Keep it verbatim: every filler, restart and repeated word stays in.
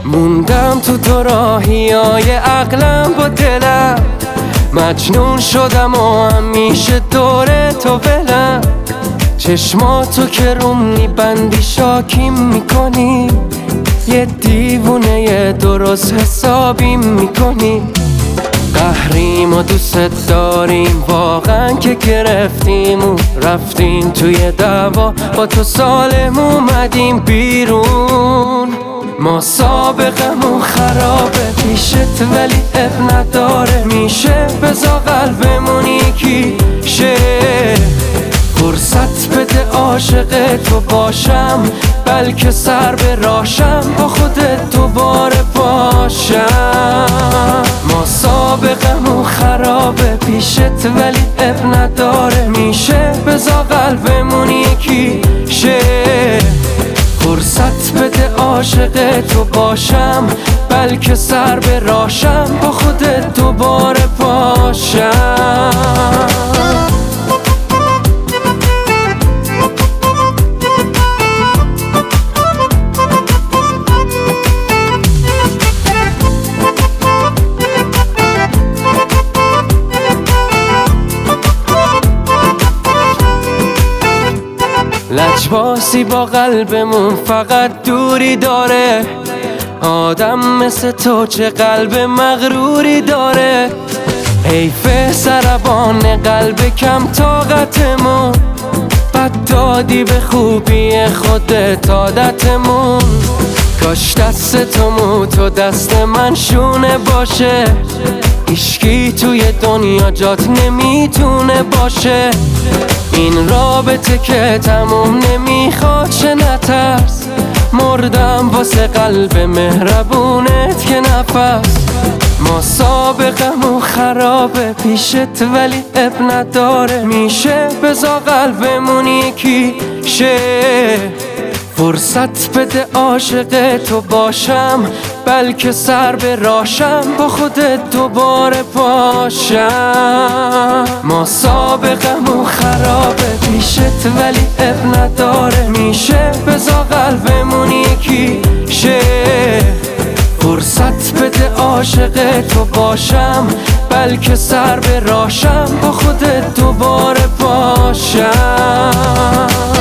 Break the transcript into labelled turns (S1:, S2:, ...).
S1: موندم تو دو راهیای عقلم با دلم، مجنون شدم و همیشه دور تو ولم. چشماتو که روم میبندی شاکیم میکنی، یه دیوونه درست حسابیم میکنی. قهریم و دوست داریم واقعا که گرفتیم و رفتیم توی دعوا، با تو سالم اومدیم بیرون. ما سابقمون خرابه پیشت ولی اب نداره، میشه بزا قلبمون یکی شه. فرصت بده عاشق تو باشم، بلکه سر به راشم با خودت دوباره باشم. ما سابقمون خرابه پیشت ولی اب نداره، میشه بزا قلبمون یکی شه. فرصت بده عاشق تو باشم، بلکه سر به راشم با خودت دوباره باشم. لجباسی با قلبمون فقط دوری داره، آدم مثل تو چه قلب مغروری داره. حیف سربان قلب کم طاقتمون، بد دادی به خوبی خودت عادتمون. کاش دست تو مو تو دست من شونه باشه، هیچکی توی دنیا جات نمیتونه باشه. این رابطه که تموم نمیخواد چه نترس، مردم واسه قلب مهربونت که نفس. ما سابقمون خرابه پیشت ولی اب نداره، میشه بزا قلبمون یکی شه. فرصت بده عاشق تو باشم، بلکه سر به راشم با خودت دوباره باشم. ما سابقمون خرابه پیشت ولی اب نداره، میشه بزا قلبمون یکی شه. فرصت بده عاشق تو باشم، بلکه سر به راشم با خودت دوباره باشم.